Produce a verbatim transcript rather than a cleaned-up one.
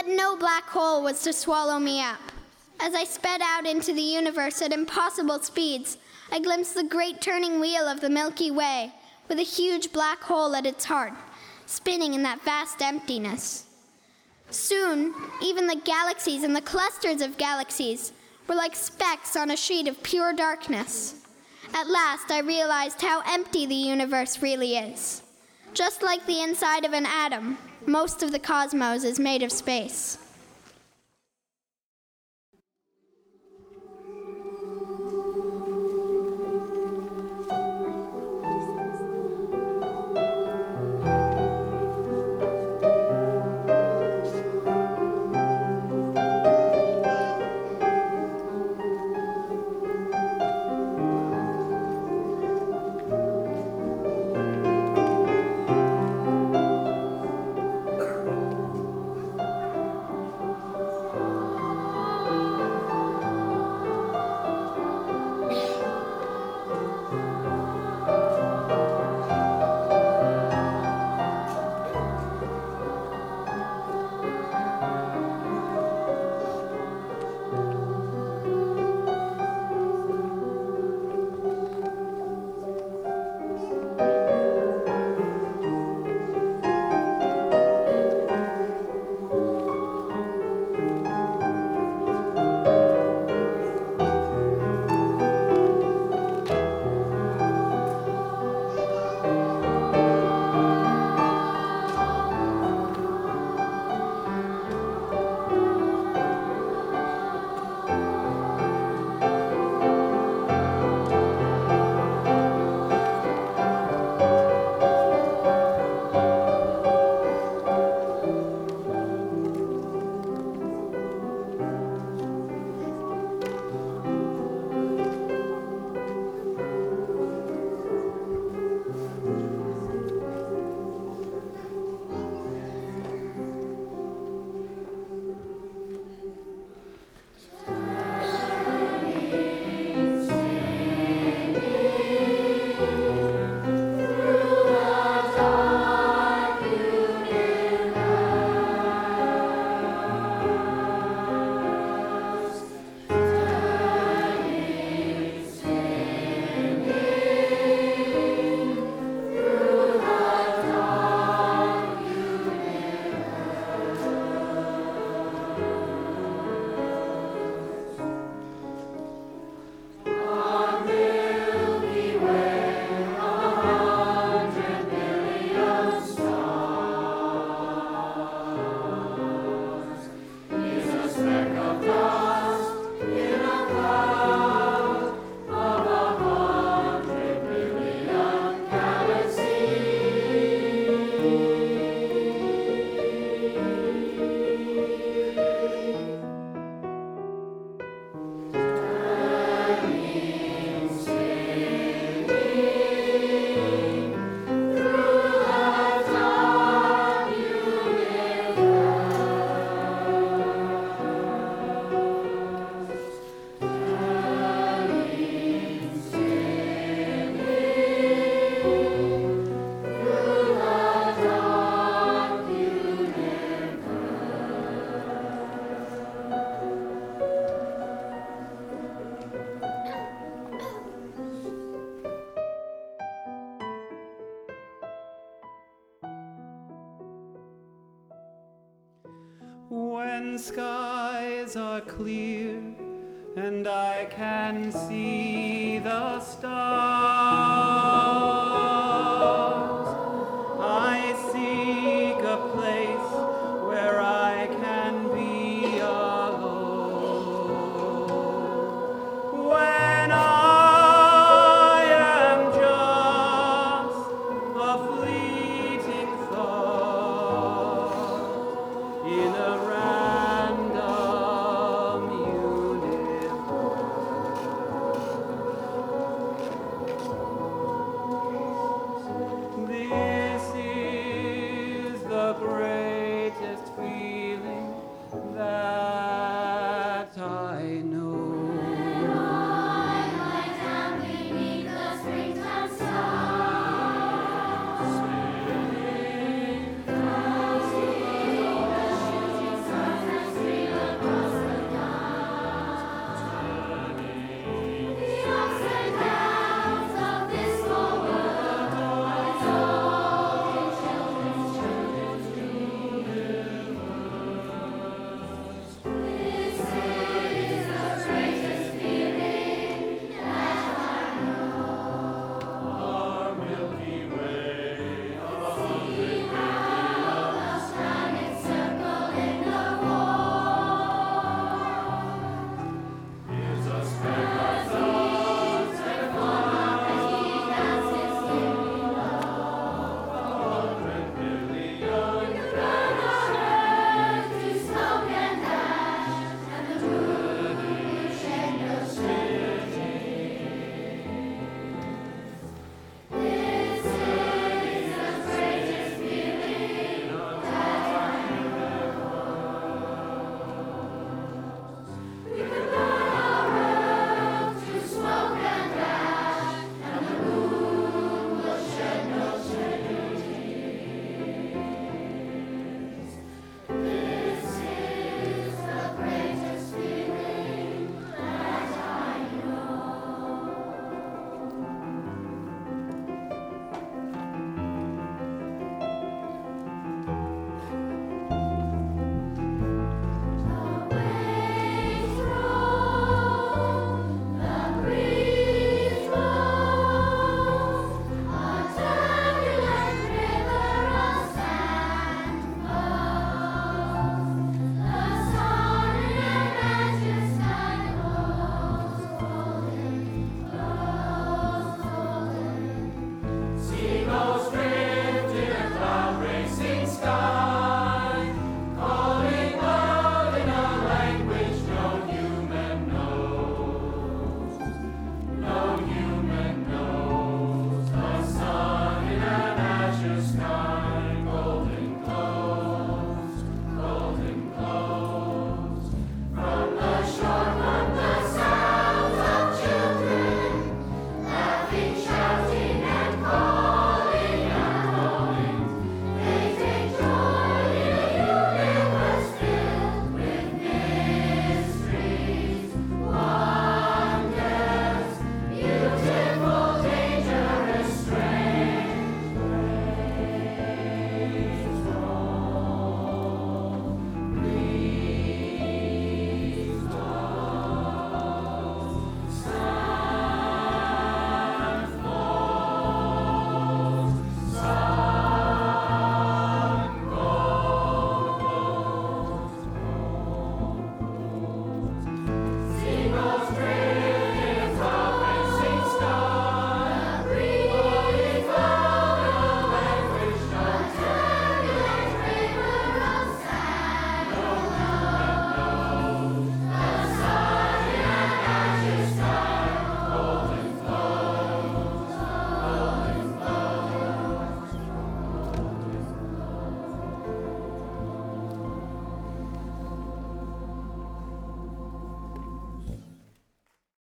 But no black hole was to swallow me up. As I sped out into the universe at impossible speeds, I glimpsed the great turning wheel of the Milky Way, with a huge black hole at its heart, spinning in that vast emptiness. Soon, even the galaxies and the clusters of galaxies were like specks on a sheet of pure darkness. At last, I realized how empty the universe really is. Just like the inside of an atom, most of the cosmos is made of space. When skies are clear and I can see the stars, I seek a place where I can be alone. When I am just a fleeting thought in a